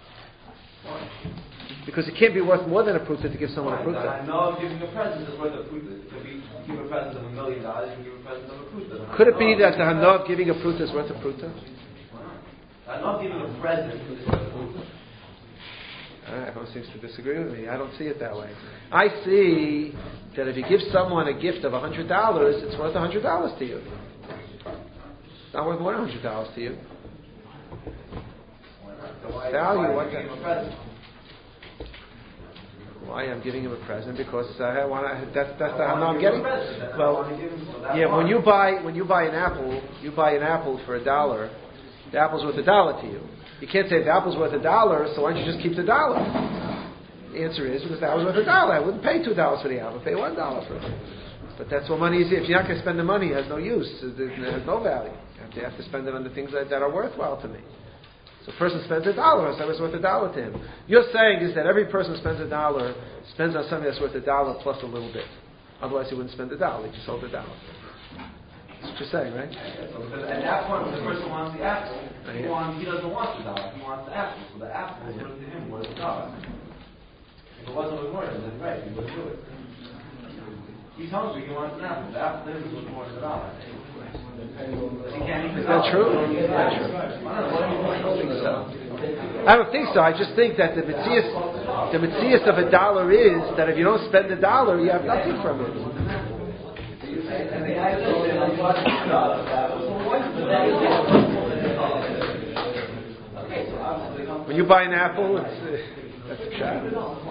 Because it can't be worth more than a pruta to give someone a pruta. I know giving a present is worth a pruta. It could be give a present of $1 million, you can give a present of a pruta. Could it be that the hana of giving a pruta is worth a pruta? I'm not giving a present is worth a pruta. Everyone seems to disagree with me. I don't see it that way. I see that if you give someone a gift of $100, it's worth $100 to you. It's not worth more than $100 to you. Value. What why I'm giving him a present? Because I want to. That's the hana I'm getting. Well, yeah. When you buy an apple, you buy an apple for $1. The apple's worth $1 to you. You can't say the apple's worth $1, so why don't you just keep the $1? The answer is because the apple's worth $1. I wouldn't pay $2 for the apple. I'd pay $1 for it. But that's what money is. If you're not going to spend the money, it has no use. It has no value. You have to spend it on the things that are worthwhile to me. So a person spends $1, so it's worth $1 to him. You're saying is that every person spends $1, spends on something that's worth $1 plus a little bit. Otherwise he wouldn't spend $1. He just sold $1. That's what you're saying, right? So because at that point, when the person wants the apple, he doesn't want the dollar. He wants the apple. So the apple is worth to him more than the dollar. If it wasn't worth more, then right, he wouldn't do it. He's hungry. He wants an apple. The apple is worth more than the dollar. Is that true? I don't think so. I just think that the mitzias of $1 is that if you don't spend $1, you have nothing from it. When you buy an apple, that's a shot.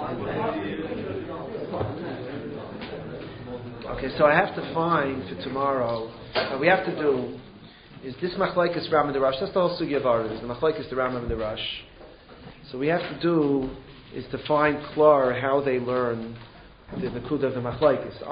Okay, so I have to find for tomorrow. What we have to do is this machlokes Rambam and the Rosh. That's the whole sugya of ours. The machlokes the Rambam and the Rosh. So we have to do is to find klar how they learn the nekuda of the machlokes.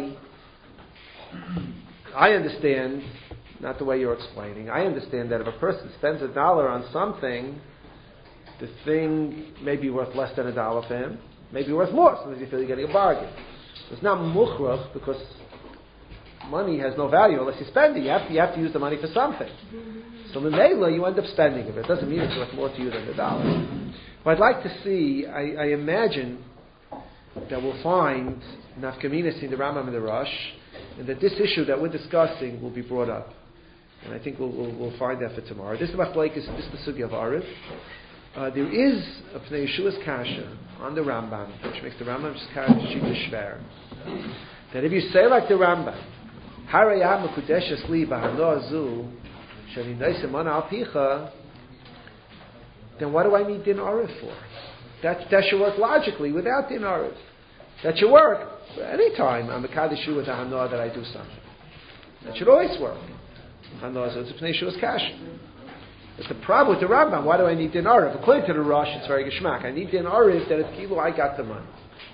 I understand, not the way you're explaining. I understand that if a person spends $1 on something, the thing may be worth less than $1 for him, maybe worth more. Sometimes you feel you're getting a bargain. It's not mukhrach because money has no value unless you spend it. You have to use the money for something. So Memela, you end up spending it. It doesn't mean it's worth more to you than $1. What I'd like to see, I imagine that we'll find nafkaminas in the Rambam and the Rosh, and that this issue that we're discussing will be brought up. And I think we'll find that for tomorrow. This is the sugya of Arif. There is a Pnei Yeshua's kasha on the Rambam, which makes the Rambam's kasha shita shver. That if you say like the Rambam, Harayam Mekudeshes Li B'Hano Azu Shani Neisim Mana Al Picha, then what do I need din Arif for? That should work logically without din Arif. That should work any time I'm a Kadishu with a Hanoah that I do something. That should always work. Hanoah Azu, it's a Pnei Yeshua's kasha. But the problem with the Rambam, why do I need din Arif? According to the Rosh, it's very geshmak. I need din Arif that it's kilu, I got the money.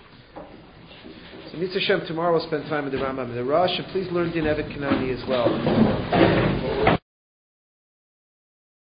So Mitzvah Shem, tomorrow we'll spend time with the Rambam and the Rosh, and please learn din Evet Kanani as well.